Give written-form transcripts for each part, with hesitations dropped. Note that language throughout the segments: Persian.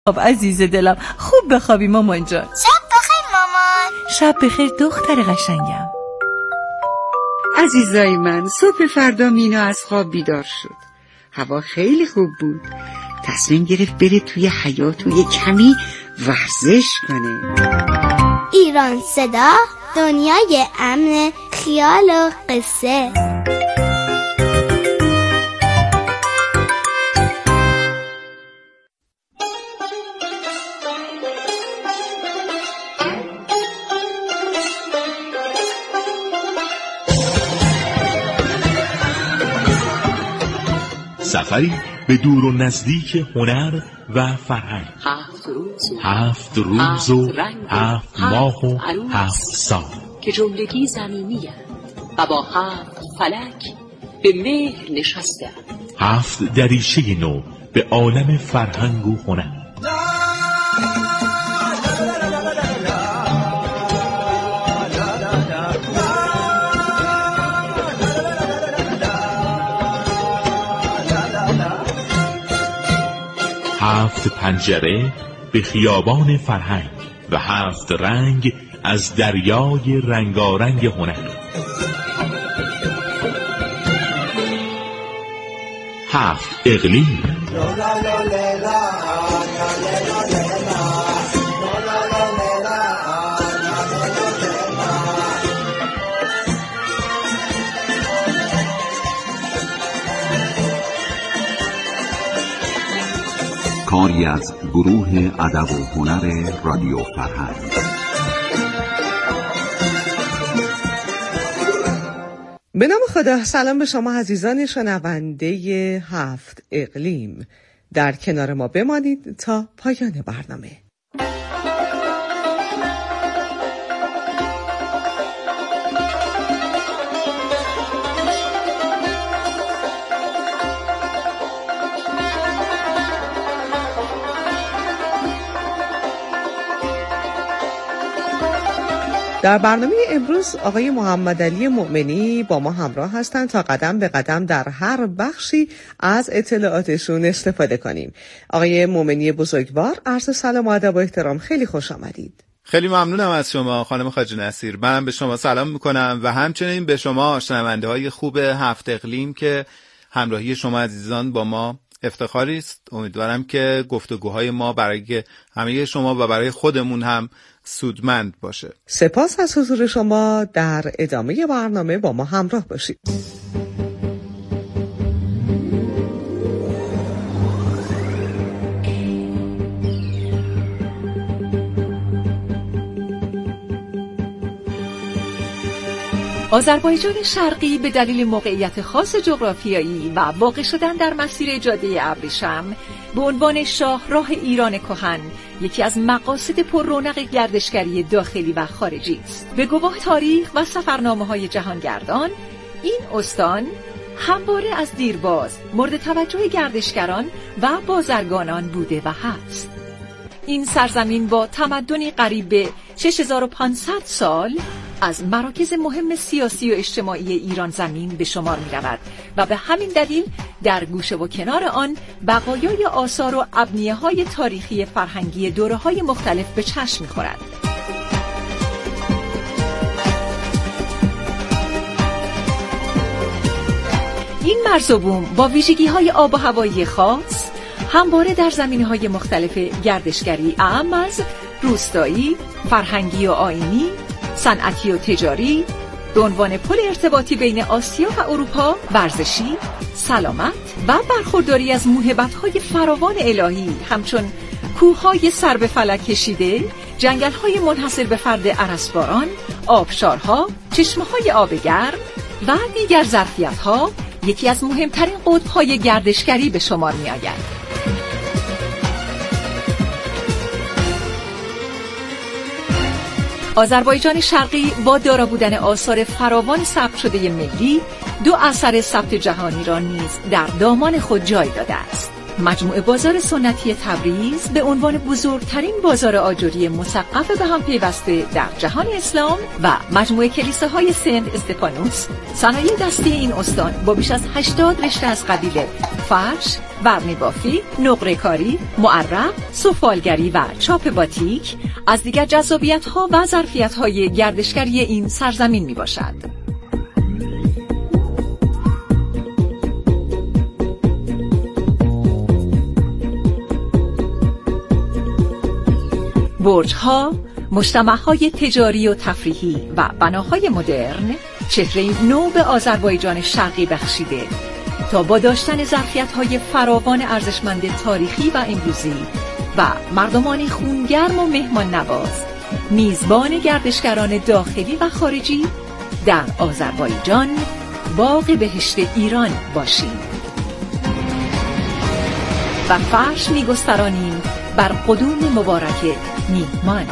خب عزیز دلم خوب بخوابی مامان جان. شب بخیر مامان. شب بخیر دختر قشنگم. عزیزای من، صبح فردا مینا از خواب بیدار شد. هوا خیلی خوب بود. تصمیم گرفت بره توی حیاط و یه کمی ورزش کنه. ایران صدا، دنیای امن، خیال و قصه. سفری به دور و نزدیک هنر و فرهنگ. 7 روز و 7 ماه و 7 سال که جملگی زمینی و با 7 فلک به مهر نشسته 7 دریچه نو به عالم فرهنگ و هنر. هفت پنجره به خیابان فرهنگ و 7 رنگ از دریای رنگارنگ هنر. 7 اقلیم. کاری از گروه ادب و هنر رادیو فرهنگ. به نام خدا. سلام به شما عزیزان شنونده 7 اقلیم. در کنار ما بمانید تا پایان برنامه. در برنامه امروز آقای محمد علی مؤمنی با ما همراه هستند تا قدم به قدم در هر بخشی از اطلاعاتشون استفاده کنیم. آقای مؤمنی بزرگوار، عرض سلام و ادب و احترام. خیلی خوش آمدید. خیلی ممنونم از شما خانم خواجه نصیر. منم به شما سلام میکنم و همچنین به شما شنونده های خوب 7 اقلیم که همراهی شما عزیزان با ما افتخاری است. امیدوارم که گفتگوهای ما برای همه شما و برای خودمون هم سودمند باشه. سپاس از حضور شما. در ادامه برنامه با ما همراه باشید. آذربایجان شرقی به دلیل موقعیت خاص جغرافیایی و واقع شدن در مسیر جاده ابریشم به عنوان شاهراه ایران کهن یکی از مقاصد پر رونق گردشگری داخلی و خارجی است. به گواه تاریخ و سفرنامه‌های جهانگردان، این استان همواره از دیرباز مورد توجه گردشگران و بازرگانان بوده و هست. این سرزمین با تمدنی قریب به 6500 سال از مراکز مهم سیاسی و اجتماعی ایران زمین به شمار می رود و به همین دلیل در گوشه و کنار آن بقایای آثار و ابنیه‌های تاریخی فرهنگی دوره‌های مختلف به چشم می خورد. این مرز و بوم با ویژگی‌های آب و هوایی خاص همواره در زمینه‌های مختلف گردشگری اعم از روستایی، فرهنگی و آیینی، صنعتی و تجاری، به عنوان پل ارتباطی بین آسیا و اروپا، ورزشی، سلامت و برخورداری از موهبت‌های فراوان الهی همچون کوه‌های سر به فلک کشیده، جنگل‌های منحصر به فرد ارسباران، آبشارها، چشمه‌های آب گرم و دیگر ظرفیت‌ها یکی از مهمترین قطب‌های گردشگری به شمار می‌آید. آذربایجان شرقی با دارا بودن آثار فراوان ثبت شده ملی، 2 اثر ثبت جهانی را نیز در دامان خود جای داده است. مجموعه بازار سنتی تبریز به عنوان بزرگترین بازار آجری مثقف به هم پیوسته در جهان اسلام و مجموعه کلیساهای سنت استفانوس، صنایع دستی این استان با بیش از 80 رشته از قبیل فرش، برنی بافی، نقره کاری، معرق، سفالگری و چاپ باتیک از دیگر جذابیت‌ها و ظرفیت‌های گردشگری این سرزمین میباشد. برج‌ها، مجتمع‌های تجاری و تفریحی و بناهای مدرن چهره نو به آذربایجان شرقی بخشیده تا با داشتن ظرفیت‌های فراوان ارزشمند تاریخی و امروزی و مردمانی خونگرم و مهمان نواز، میزبان گردشگران داخلی و خارجی در آذربایجان، باغ بهشت ایران باشیم و فرش می‌گسترانیم بر قدوم مبارک میهمان.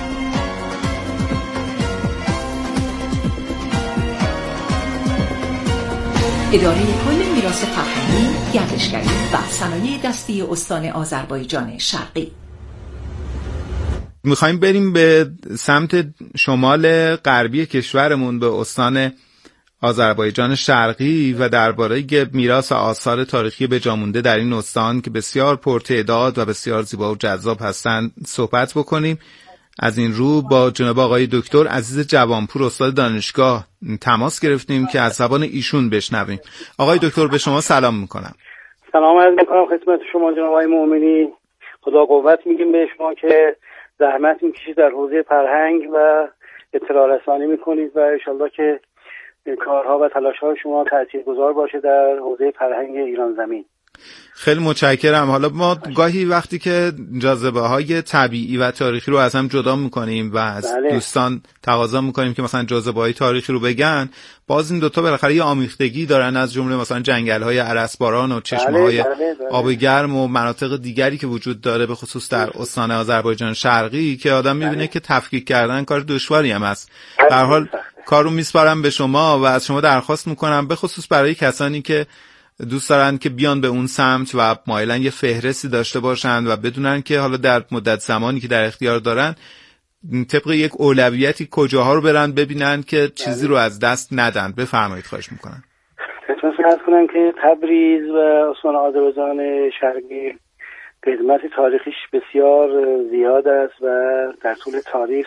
اداره کل میراث فرهنگی، گردشگری و صنایع دستی استان آذربایجان شرقی. میخوایم بریم به سمت شمال غربی کشورمون، به استان آذربایجان شرقی و درباره میراث آثار تاریخی به جا مونده در این استان که بسیار پرتعداد و بسیار زیبا و جذاب هستند صحبت بکنیم. از این رو با جناب آقای دکتر عزیز جوانپور استاد دانشگاه تماس گرفتیم که از زبان ایشون بشنویم. آقای دکتر به شما سلام میکنم. سلام عرض میکنم خدمت شما جناب آقای مؤمنی. خدا قوت میگیم به شما که زحمت میکشید در حوزه فرهنگ و اطلاع رسانی میکنید و انشالله که کارها و تلاش‌های شما تاثیرگذار باشه در حوزه فرهنگ ایران زمین. خیلی متشکرم. حالا ما گاهی وقتی که جاذبه‌های طبیعی و تاریخی رو از هم جدا می‌کنیم و از دوستان تقاضا می‌کنیم که مثلا جاذبه‌های تاریخی رو بگن، باز این دوتا بالاخره یه آمیختگی دارن، از جمله مثلا جنگل‌های ارسباران و چشمه‌های آب گرم و مناطق دیگری که وجود داره، به خصوص در استان آذربایجان شرقی، که آدم می‌بینه که تفکیک کردن کار دشواری هم است. به هر حال کارو میسپارم به شما و از شما درخواست می‌کنم به خصوص برای کسانی که دوست دارن که بیان به اون سمت و مایلن یه فهرستی داشته باشن و بدونن که حالا در مدت زمانی که در اختیار دارن طبق یک اولویتی کجاها رو برن ببینن که چیزی رو از دست ندن. بفرمایید خواهش میکنم. خدمت کنم که تبریز و استان آذربایجان شرقی قدمت تاریخیش بسیار زیاد است و در طول تاریخ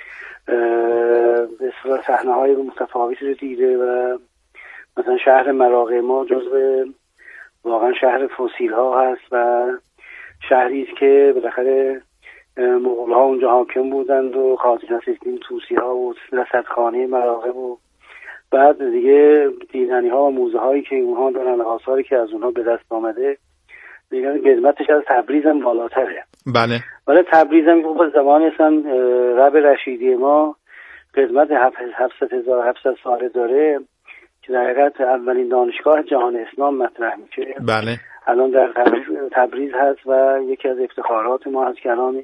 به اصطلاح صحنه‌های متفاوتی رو دیده و مثلا شهر مراغه ما جزو واقعا شهر فسیل ها هست و شهری است که بالاخره مغول ها اونجا حاکم بودند و قاضی نصیرالدین طوسی ها و رصدخانه مراغه و بعد دیگه دیدنی ها و موزه هایی که اونها دارن، آثاری که از اونها به دست آمده دیگه قدمتش از تبریز هم بالاتره. بله. ولی تبریز هم به زمان اصلا رب رشیدی ما قدمت 700 ساله داره که در حقیقت اولین دانشگاه جهان اسلام مطرح میشه. بله. الان در تبریز هست و یکی از افتخارات ما هست که الان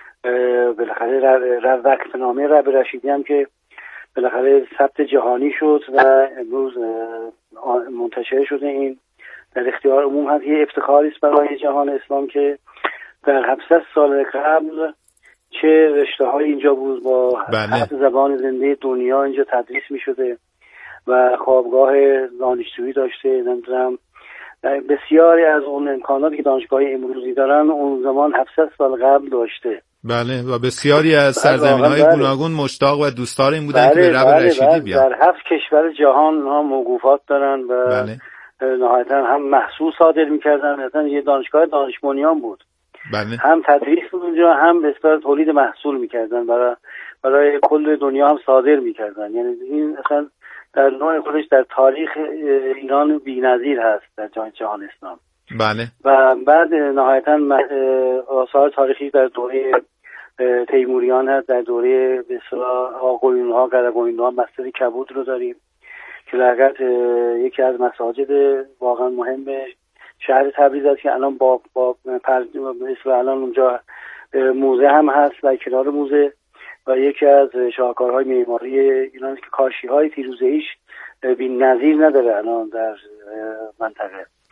بالاخره وقتنامه رب رشیدی هم که بالاخره ثبت جهانی شد و امروز منتشر شده، این در اختیار عموم هست. یه افتخاری است برای جهان اسلام که در 700 سال قبل چه رشته‌های اینجا بود با 7 زبان زنده دنیا اینجا تدریس می‌شده و خوابگاه دانشجویی داشته. نمیدونم بسیاری از اون امکاناتی که دانشگاه‌های امروزی دارن اون زمان 700 سال قبل داشته. بله و بسیاری از سرزمین‌های گوناگون مشتاق و دوستدار این بودن که به رب رشیدی بیان. در 7 کشور جهان ها موقوفات دارن و نهایتاً هم محصول صادر می‌کردن. مثلا یه دانشگاه دانش بنیان بود. بله. هم تدریس بود اونجا، هم به اصطلاح تولید محصول می‌کردن، برای کل دنیا هم صادر می‌کردن. یعنی این اصلا در نوع خودش در تاریخ ایران بی‌نظیر هست در جهان اسلام. بله. و بعد نهایتاً آثار تاریخی در دوره تیموریان هست، در دوره به اصطلاح آقایون‌ها، گردگوین‌ها، مسجد کبود رو داریم که در حقیقت یکی از مساجد واقعا مهم شهر تبریز است که الان با الان اونجا موزه هم هست و کنار موزه و یکی از شاهکارهای معماری ایران است که کاشی‌های فیروزه‌ایش بی‌نظیر نداره الان در منطقه.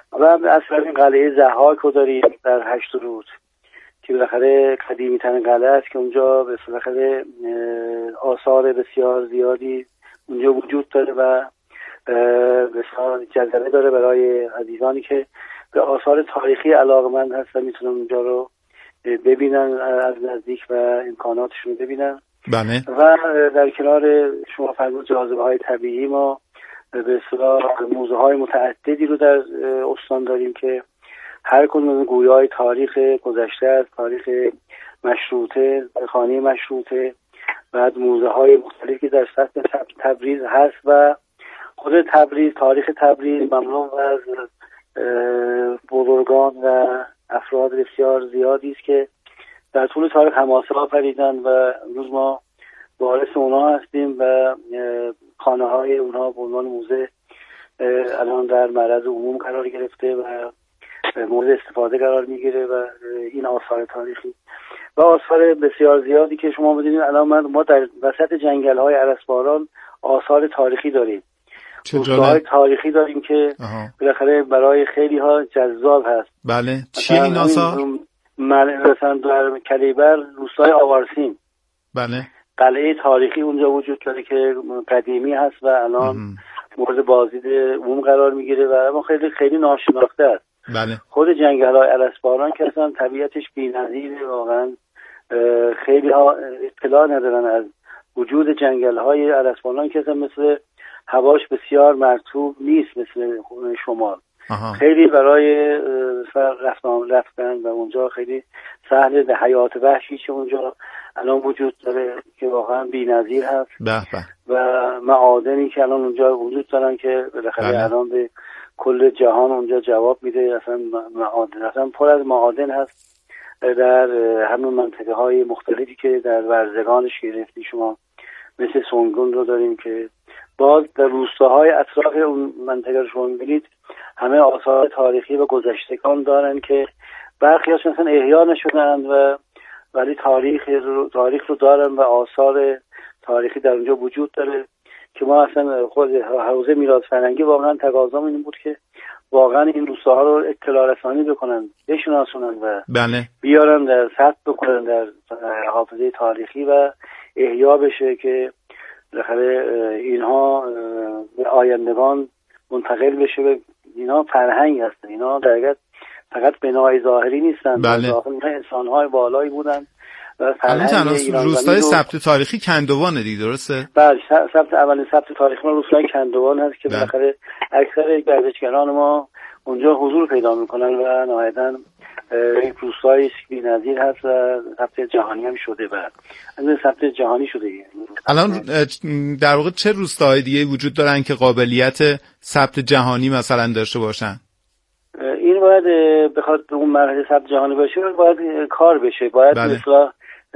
و اصلا این قلعه ضحاک رو داریم در 8 رود که بالاخره قدیمی ترین قلعه است که اونجا بالاخره آثار بسیار زیادی اونجا وجود داره و بسیار جذبه داره برای عزیزانی که به آثار تاریخی علاقه‌مند هستن، میتونن اونجا رو ببینن از نزدیک و امکاناتشون رو ببینن. بله. و در کنار شما فرمود جاذبه‌های طبیعی، ما به اصطلاح موزه‌های متعددی رو در استان داریم که هر کدوم گویای تاریخ گذشته از تاریخ مشروطه، خانه مشروطه، بعد موزه‌های مختلفی در سطح تبریز هست و خود تبریز، تاریخ تبریز مملو از بزرگان و افراد بسیار زیادی است که در طول تاریخ حماسه آفریدن و امروز ما وارث اونها هستیم و خانه‌های اونها به عنوان موزه الان در معرض عموم قرار گرفته و مورد استفاده قرار میگیره و این آثار تاریخی و آثار بسیار زیادی که شما بدونید الان ما در وسط جنگل‌های ارسباران آثار تاریخی داریم، روستاهای تاریخی داریم که بالاخره برای خیلی ها جذاب هست. بله. چیه این آثار؟ مثلا در کلیبر روستای آوارسین، بله، قلعه تاریخی اونجا وجود داره که قدیمی هست و الان مورد بازدید عموم قرار میگیره و اما خیلی ناشناخته است. بله. خود جنگل‌های ارسباران که اصلا طبیعتش بی‌نظیره، واقعا خیلی ها اطلاع ندارن از وجود جنگل‌های ارسباران که اصلا مثل هواش بسیار مرطوب نیست مثل شمال. خیلی برای رفتن و اونجا خیلی سهل، به حیات وحشی که اونجا الان وجود داره که واقعا بی‌نظیر هست. و معادنی که الان اونجا وجود دارن که بالاخره الان به کل جهان اونجا جواب میده. اصلا معادن، اصلا پر از معادن هست در همون منطقه های مختلفی که در ورزگانش گرفتی شما، مثل سنگون رو داریم که باز در روستاهای اطراف اون منطقه رو شما میبینید همه آثار تاریخی و گذشتگان دارن که برخی هاشون اصلا احیا نشدن و ولی تاریخ رو دارن و آثار تاریخی در اونجا وجود داره که ما اصلا خود حوزه میراث فرهنگی واقعا تقاضا این بود که واقعا این روستاها رو اطلاع رسانی بکنن، بشناسونن و بیارن در ثبت بکنن در حافظه تاریخی و احیا بشه که بالاخره اینها به آیندگان منتقل بشه. به اینا فرهنگ هستن، اینا در حقیقت فقط بنای ظاهری نیستن، اینها انسان‌های بالایی بودن و فرهنگ ایران. روستای ثبت تاریخی کندوانه دیگه، درسته؟ بله، اولین ثبت تاریخی ما روستای کندوان هست که بالاخره اکثر گردشگران ما اونجا حضور پیدا میکنن و نهایتاً یک روستایی بی‌نظیر هست و ثبت جهانی هم شده و از ثبت جهانی شده. الان در واقع چه روستاهای دیگه وجود دارن که قابلیت ثبت جهانی مثلا داشته باشن؟ این باید بخواد به اون مرحله ثبت جهانی باشه باید کار بشه، باید مثلا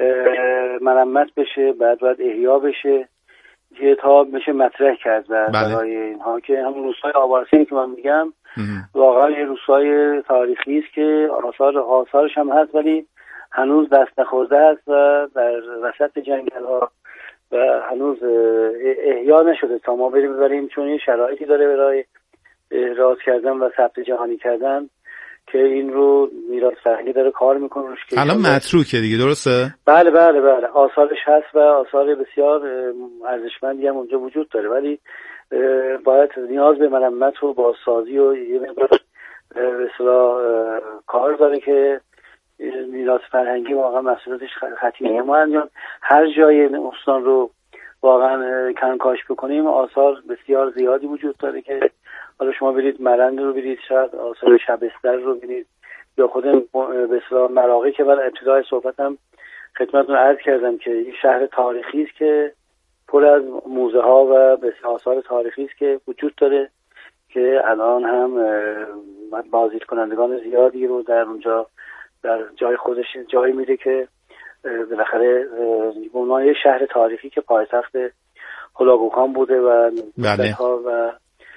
مرمت بشه، باید احیا بشه که تا بشه مطرح کرد و برای اینها که همون روستای آوارسین که من میگم واقعا یه روستای تاریخی است که آثارش هم هست ولی هنوز دست نخورده است و در وسط جنگل ها و هنوز احیا نشده تا ما بریم چون یه شرایطی داره برای احراز کردن و ثبت جهانی کردن که این رو میراث فرهنگی داره کار میکنه روش. الان متروکه دیگه، درسته؟ بله آثارش هست و آثار بسیار ارزشمندی هم اونجا وجود داره ولی باید نیاز به مرمت و بازسازی و یه مقدار به اصطلاح کار داره که میراث فرهنگی واقعا مسئولیتش خطیره. ما هر جای استان رو واقعا کنکاش بکنیم آثار بسیار زیادی وجود داره که حالا شما برید مرند رو برید، شاید آثار شبستر رو برید یا خود به اصطلاح مراغی که من ابتدای صحبتم خدمتتون عرض کردم که این شهر تاریخی است که پر از موزه ها و آثار تاریخی است که وجود داره که الان هم بازدید کنندگان زیادی رو در اونجا در جای خودش جای میده که بالاخره اونها یه شهر تاریخی که پایتخت هولاکوخان بوده و ها و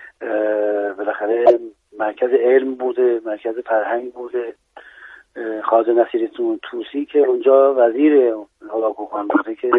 بالاخره مرکز علم بوده، مرکز فرهنگ بوده. خواجه نصیر طوسی که اونجا وزیر هولاکوخان بوده که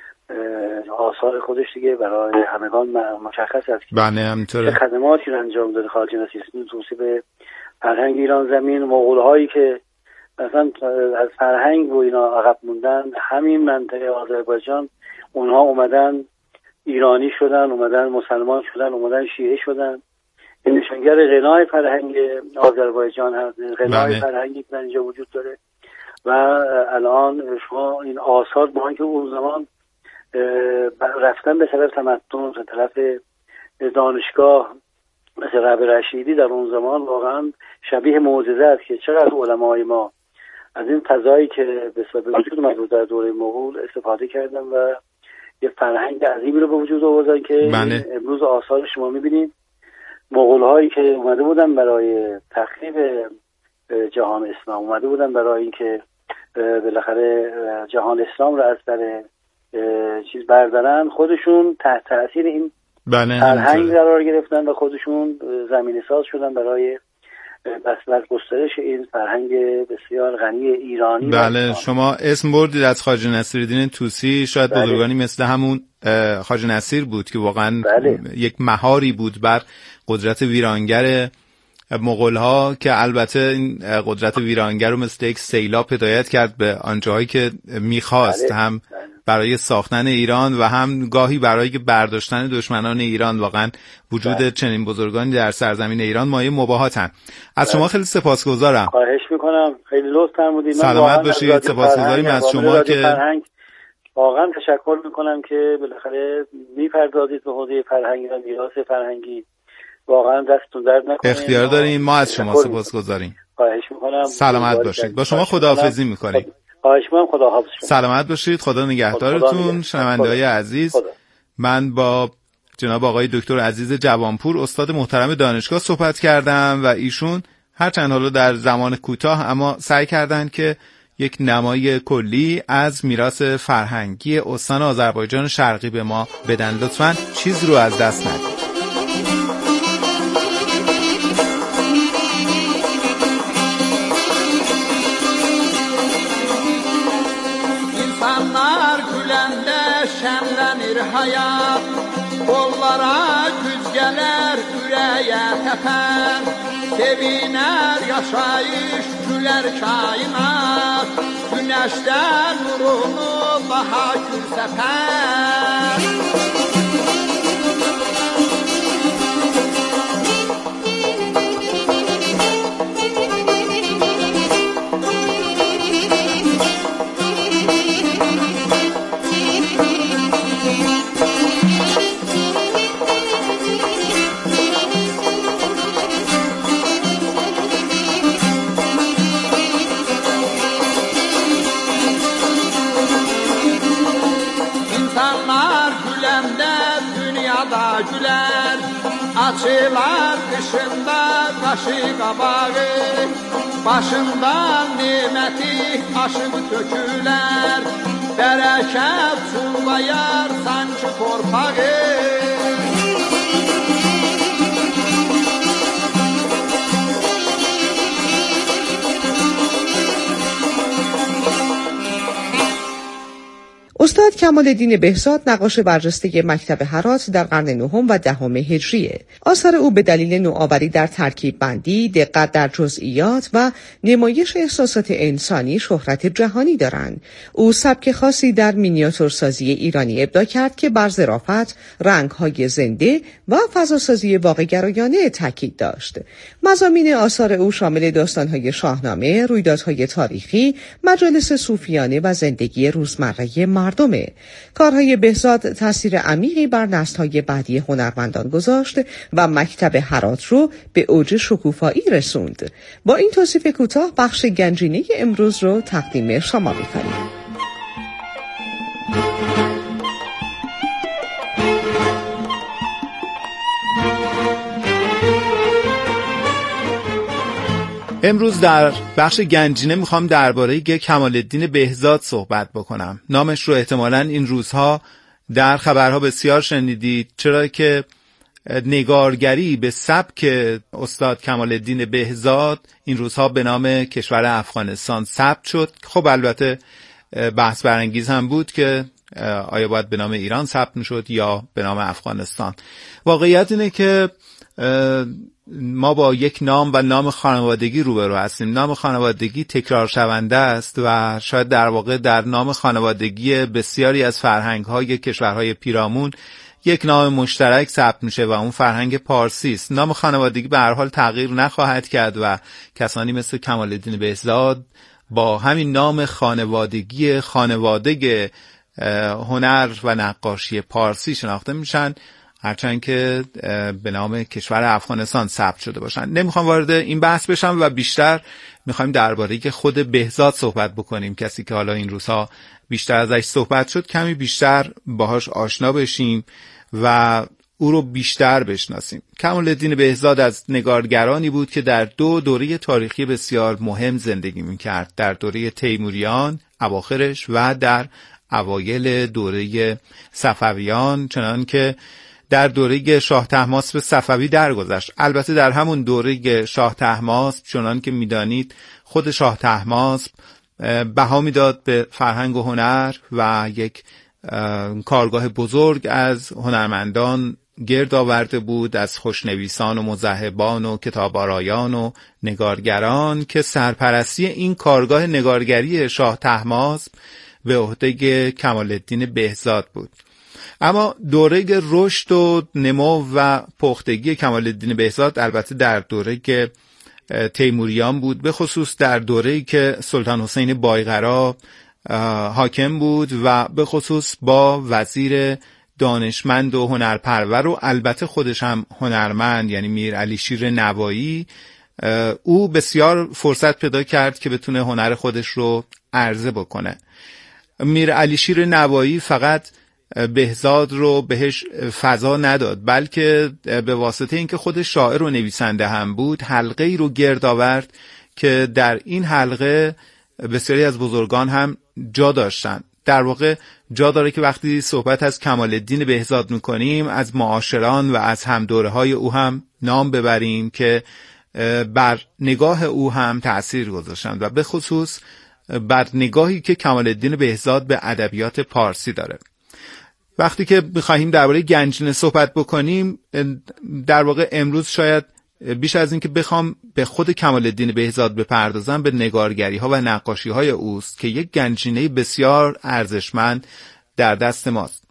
آثار خودش دیگه برای همگان مشخص است که همینطوره خدماتی رو انجام داده خواجه نصیر طوسی به فرهنگ ایران زمین، مغول‌هایی که مثلا از فرهنگ و اینا عقب موندن، همین منطقه آذربایجان اونها اومدن ایرانی شدن، اومدن مسلمان شدن، اومدن شیعه شدن. این نشانگر غنای فرهنگ آذربایجان هست، غنای فرهنگی که اینجا وجود داره. و الان شما این آثار با اینکه اون زمان رفتن به طرف تمدن، به طرف دانشگاه مثل رب رشیدی در اون زمان واقعا شبیه معجزه است که چقدر علمای ما از این فضایی که به وجود اومد در دوره مغول استفاده کردن و یه فرهنگ عظیمی رو به وجود آوردن که امروز آثار شما می‌بینید. مغول‌هایی که اومده بودن برای تخریب جهان اسلام، اومده بودن برای اینکه بالاخره جهان اسلام رو از در چیز بردارن، خودشون تحت تاثیر این فرهنگ قرار گرفتن و خودشون زمینه ساز شدن برای گسترش این فرهنگ بسیار غنی ایرانی. بله، شما اسم بردید از خواجه نصیرالدین طوسی. شاید بزرگانی مثل همون خواجه نصیر بود که واقعا یک مهاری بود بر قدرت ویرانگر مغول‌ها، که البته این قدرت ویرانگر رو مثل یک سیلاب هدایت کرد به آنجاهایی که میخواست، هم برای ساختن ایران و هم گاهی برای برداشتن دشمنان ایران. واقعا وجود چنین بزرگانی در سرزمین ایران مایه مباهاتن. از شما خیلی سپاسگزارم. خواهش میکنم، خیلی لطف فرمودید. سلامت باشید. سپاسگزاریم از شما که واقعا تشکر میکنم که بالاخره میپردازید به حوزه فرهنگی و میراث فرهنگی. واقعا دستتون درد نکنه. اختیار داریم. ما از شما سپاسگزاریم. خواهش میکنم. سلامت باشید. با شما خداحافظی میکنیم. خواهش میکنم. خداحافظ. سلامت باشید. خدا نگهدارتون. شنونده‌های عزیز، من با جناب آقای دکتر عزیز جوانپور، استاد محترم دانشگاه صحبت کردم و ایشون هرچند حالا در زمان کوتاه اما سعی کردند که یک نمای کلی از میراث فرهنگی استان آذربایجان شرقی به ما بدن. لطفاً چیز رو از دست ندید. Şənlənir həyat, qollara güc gələr, ürəyə təpər, sevinər yaşayış, gülər kainat, günəşdən nurunu daha gül səpər. Gülər, açılar qışında qaşı qabağı, başından niməti aşıb tökülər, bərəkət çullayar sanki torpağı. استاد کمال‌الدین بهزاد نقاش برجسته مکتب هرات در قرن نهم و دهم هجریه. آثار او به دلیل نوآوری در ترکیب بندی، دقت در جزئیات و نمایش احساسات انسانی شهرت جهانی دارند. او سبک خاصی در مینیاتورسازی ایرانی ابداع کرد که بر ظرافت، رنگ‌های زنده و فضاسازی واقع‌گرایانه تاکید داشت. مضامین آثار او شامل داستان‌های شاهنامه، رویدادهای تاریخی، مجالس صوفیانه و زندگی روزمره مردمه. کارهای بهزاد تاثیر عمیقی بر نسل‌های بعدی هنرمندان گذاشت و مکتب هرات رو به اوج شکوفایی رسوند. با این توصیف کوتاه بخش گنجینه امروز رو تقدیم شما می‌کنیم. امروز در بخش گنجینه میخوام درباره کمال‌الدین بهزاد صحبت بکنم. نامش رو احتمالاً این روزها در خبرها بسیار شنیدید، چرا که نگارگری به سبک استاد کمال‌الدین بهزاد این روزها به نام کشور افغانستان ثبت شد. خب البته بحث برانگیز هم بود که آیا باید به نام ایران ثبت میشد یا به نام افغانستان. واقعیت اینه که ما با یک نام و نام خانوادگی روبرو هستیم. نام خانوادگی تکرار شونده است و شاید در واقع در نام خانوادگی بسیاری از فرهنگ‌های کشورهای پیرامون یک نام مشترک ثبت میشه و اون فرهنگ پارسی است. نام خانوادگی به هر حال تغییر نخواهد کرد و کسانی مثل کمال‌الدین بهزاد با همین نام خانوادگی خانواده هنر و نقاشی پارسی شناخته میشن، هرچند که به نام کشور افغانستان ثبت شده باشن. نمیخوام وارد این بحث بشم و بیشتر میخوایم درباره که خود بهزاد صحبت بکنیم. کسی که حالا این روزها بیشتر ازش صحبت شد، کمی بیشتر باهاش آشنا بشیم و او رو بیشتر بشناسیم. کمال‌الدین بهزاد از نگارگرانی بود که در دو دوره تاریخی بسیار مهم زندگی میکرد، در دوره تیموریان اواخرش و در اوایل دوره صفویان، چنان که در دوره شاه طهماسب صفوی درگذشت. البته در همون دوره شاه طهماسب، چنان که میدانید، خود شاه طهماسب بها میداد به فرهنگ و هنر و یک کارگاه بزرگ از هنرمندان گرد آورده بود، از خوشنویسان و مذهبان و کتاب‌آرایان و نگارگران، که سرپرستی این کارگاه نگارگری شاه طهماسب به عهده کمال‌الدین بهزاد بود. اما دوره رشد و نمو و پختگی کمال‌الدین بهزاد البته در دوره که تیموریان بود، به خصوص در دوره‌ای که سلطان حسین بایقرا حاکم بود و به خصوص با وزیر دانشمند و هنرپرور و البته خودش هم هنرمند، یعنی میر علی شیر نوایی، او بسیار فرصت پیدا کرد که بتونه هنر خودش رو عرضه بکنه. میر علی شیر نوایی فقط بهزاد رو بهش فضا نداد، بلکه به واسطه اینکه خود شاعر و نویسنده هم بود، حلقه ای رو گرد آورد که در این حلقه بسیاری از بزرگان هم جا داشتن. در واقع جا داره که وقتی صحبت از کمال‌الدین بهزاد میکنیم، از معاشران و از همدوره‌های او هم نام ببریم که بر نگاه او هم تأثیر گذاشتند و به خصوص بر نگاهی که کمال‌الدین بهزاد به ادبیات پارسی داره. وقتی که بخوایم درباره گنجینه صحبت بکنیم، در واقع امروز شاید بیش از این که بخوام به خود کمال‌الدین بهزاد بپردازم، به نگارگری ها و نقاشی های اوست که یک گنجینه بسیار ارزشمند در دست ماست.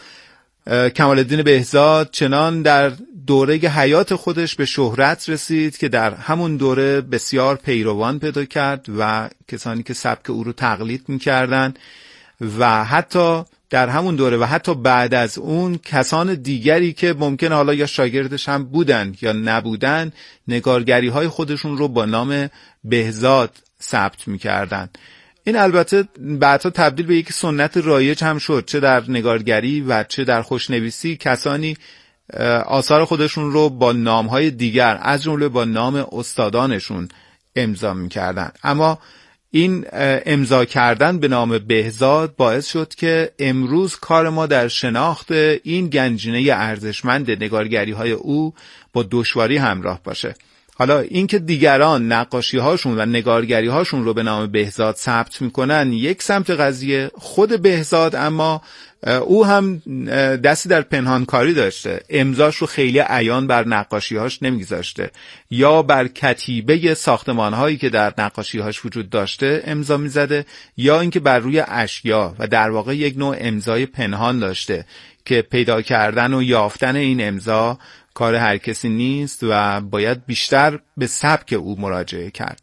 کمال‌الدین بهزاد چنان در دوره حیات خودش به شهرت رسید که در همون دوره بسیار پیروان پیدا کرد و کسانی که سبک او رو تقلید می‌کردند و حتی در همون دوره و حتی بعد از اون کسان دیگری که ممکنه حالا یا شاگردش هم بودن یا نبودن، نگارگری های خودشون رو با نام بهزاد ثبت می‌کردن. این البته بعدها تبدیل به یک سنت رایج هم شد، چه در نگارگری و چه در خوشنویسی کسانی آثار خودشون رو با نام‌های دیگر از جمله با نام استادانشون امضا می‌کردن. اما این امضا کردن به نام بهزاد باعث شد که امروز کار ما در شناخت این گنجینه ارزشمند نگارگری های او با دشواری همراه باشه. حالا اینکه دیگران نقاشی هاشون و نگارگری هاشون رو به نام بهزاد ثبت میکنن یک سمت قضیه، خود بهزاد اما او هم دستی در پنهانکاری داشته، امضاش رو خیلی عیان بر نقاشی‌هاش نمیگذاشته، یا بر کتیبه ساختمان‌هایی که در نقاشی‌هاش وجود داشته امضا می‌زده، یا اینکه بر روی اشیا، و در واقع یک نوع امضای پنهان داشته که پیدا کردن و یافتن این امضا کار هر کسی نیست و باید بیشتر به سبک او مراجعه کرد.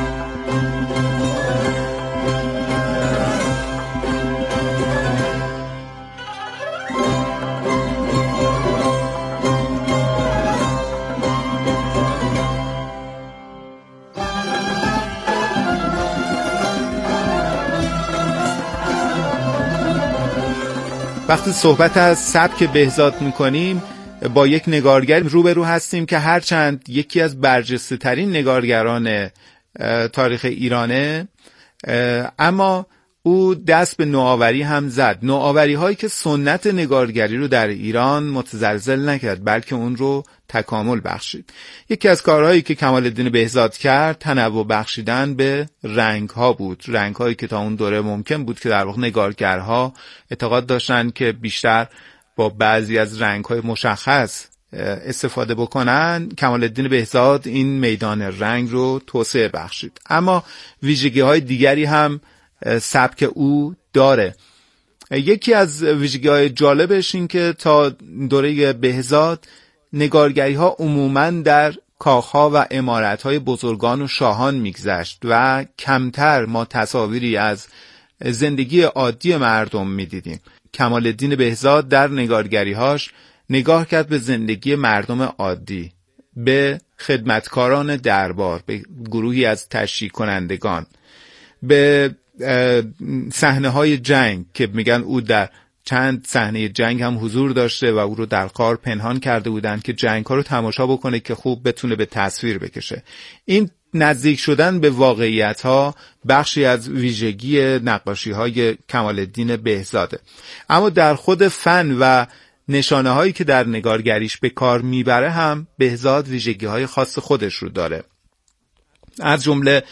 وقتی صحبت از سبک بهزاد میکنیم با یک نگارگر روبرو هستیم که هرچند یکی از برجسته ترین نگارگران تاریخ ایرانه، اما او دست به نوآوری هم زد. نوآوری هایی که سنت نگارگری رو در ایران متزلزل نکرد بلکه اون رو تکامل بخشید. یکی از کارهایی که کمال‌الدین بهزاد کرد تنوع بخشیدن به رنگ ها بود. رنگ هایی که تا اون دوره ممکن بود که در واقع نگارگرها اعتقاد داشتن که بیشتر با بعضی از رنگ های مشخص استفاده بکنن، کمال الدین بهزاد این میدان رنگ رو توسعه بخشید. اما ویژگی‌های دیگری هم سبک او داره. یکی از ویژگی‌های جالبش این که تا دوره بهزاد نگارگری‌ها عموماً در کاخ‌ها و عمارت‌های بزرگان و شاهان می‌گذشت و کمتر ما تصاویری از زندگی عادی مردم می‌دیدیم. کمال الدین بهزاد در نگارگری‌هاش نگاه کرد به زندگی مردم عادی، به خدمتکاران دربار، به گروهی از تشییع کنندگان، به صحنه‌های جنگ که میگن او در چند صحنه جنگ هم حضور داشته و او رو در غار پنهان کرده بودن که جنگ‌ها رو تماشا بکنه که خوب بتونه به تصویر بکشه. این نزدیک شدن به واقعیت‌ها بخشی از ویژگی نقاشی‌های کمال الدین بهزاده. اما در خود فن و نشانه‌هایی که در نگارگریش به کار میبره هم بهزاد ویژگی‌های خاص خودش رو داره. از جمله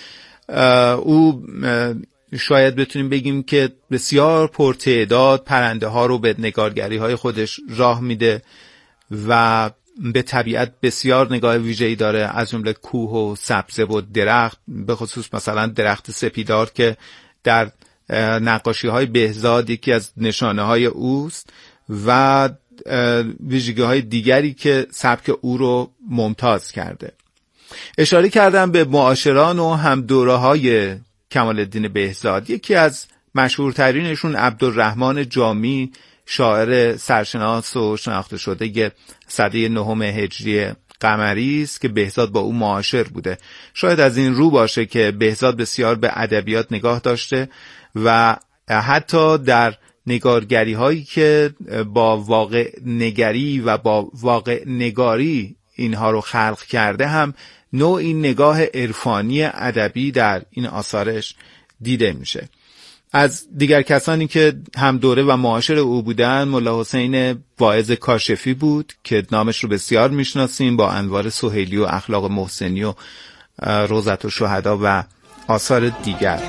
او شاید بتونیم بگیم که بسیار پرتعداد پرنده ها رو به نگارگری های خودش راه میده و به طبیعت بسیار نگاه ویژه‌ای داره، از جمله کوه و سبزه و درخت، به خصوص مثلا درخت سپیدار که در نقاشی های بهزاد یکی از نشانه های اوست و ویژگی های دیگری که سبک او رو ممتاز کرده. اشاره کردم به معاشران و همدوره های کمال الدین بهزاد. یکی از مشهورترینشون عبدالرحمن جامی، شاعر سرشناس و شناخته شده سده 9 هجری قمری است که بهزاد با او معاشر بوده. شاید از این رو باشه که بهزاد بسیار به ادبیات نگاه داشته و حتی در نگارگری هایی که با واقع نگری و با واقع نگاری اینها رو خلق کرده هم نوعی نگاه عرفانی ادبی در این آثارش دیده میشه. از دیگر کسانی که هم دوره و معاشر او بودن مولا حسین واعظ کاشفی بود که نامش رو بسیار میشناسیم با انوار سهیلی و اخلاق محسنی و روضة الشهدا و آثار دیگر.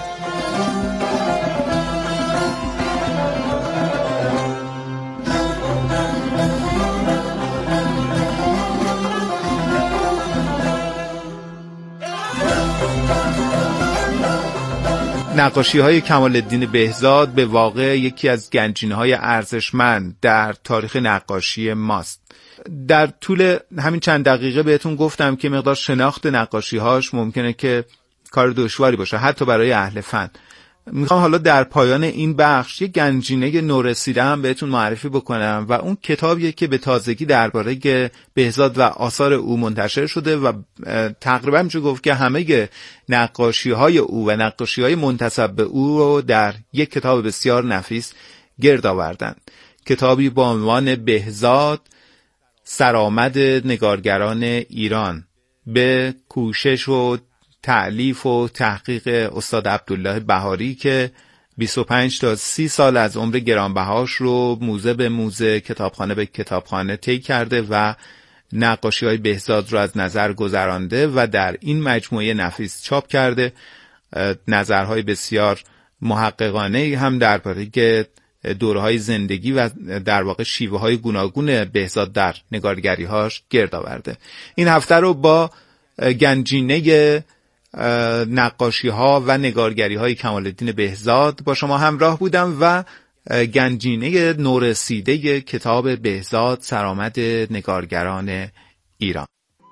نقاشی های کمال الدین بهزاد به واقع یکی از گنجینه های ارزشمند در تاریخ نقاشی ماست. در طول همین چند دقیقه بهتون گفتم که مقدار شناخت نقاشی هاش ممکنه که کار دشواری باشه حتی برای اهل فن. میخوام حالا در پایان این بخش یک گنجینه نورسیده هم بهتون معرفی بکنم و اون کتابیه که به تازگی درباره بهزاد و آثار او منتشر شده و تقریبا میشه گفت که همه نقاشی‌های او و نقاشی‌های منتسب به او رو در یک کتاب بسیار نفیس گرد آوردن. کتابی با عنوان بهزاد، سرآمد نگارگران ایران، به کوشش و تألیف و تحقیق استاد عبدالله بهاری که 25 تا 30 سال از عمر گرانبهاش رو موزه به موزه، کتابخانه به کتابخانه طی کرده و نقاشی‌های بهزاد رو از نظر گذرانده و در این مجموعه نفیس چاپ کرده. نظرهای بسیار محققانه هم درباره دوره‌های زندگی و در واقع شیوه‌های گوناگون بهزاد در نگارگری‌هاش گرد آورده. این هفته رو با گنجینه نقاشی ها و نگارگری های کمال الدین بهزاد با شما همراه بودم و گنجینه نورسیده کتاب بهزاد، سرآمد نگارگران ایران.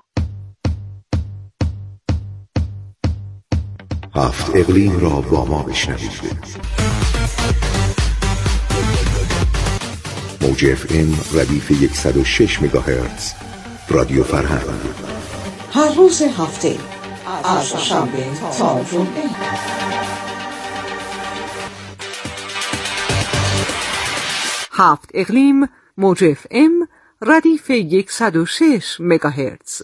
7 اقلیم را با ما بشنوید. موج FM ردیف 106 مگاهرتز رادیو فرهنگ. هر روز هفته از شنبه تا جمعه. هفت اقلیم، موج FM ردیف 106 مگاهرتز.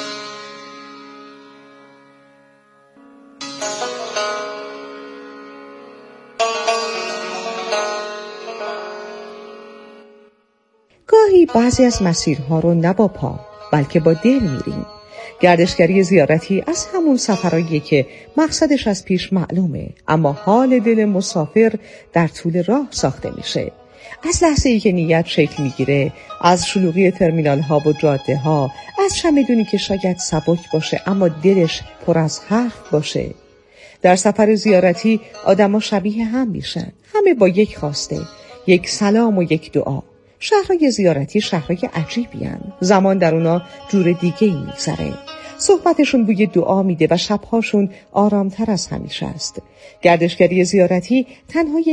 گاهی بعضی از مسیرها رو نه با پا بلکه با دل میریم. گردشگری زیارتی از همون سفرهاییه که مقصدش از پیش معلومه، اما حال دل مسافر در طول راه ساخته میشه. از لحظه ای که نیت شکل میگیره، از شلوغی ترمینال ها و جاده ها، از چمدونی که شاید سبک باشه اما دلش پر از حرف باشه. در سفر زیارتی آدما شبیه هم میشن، همه با یک خواسته، یک سلام و یک دعا. شهرهای زیارتی شهرهای عجیبی هن. زمان در اونا جور دیگه ای میگذره. صحبتشون بوی دعا میده و شبهاشون آرامتر از همیشه است. گردشگری زیارتی تنها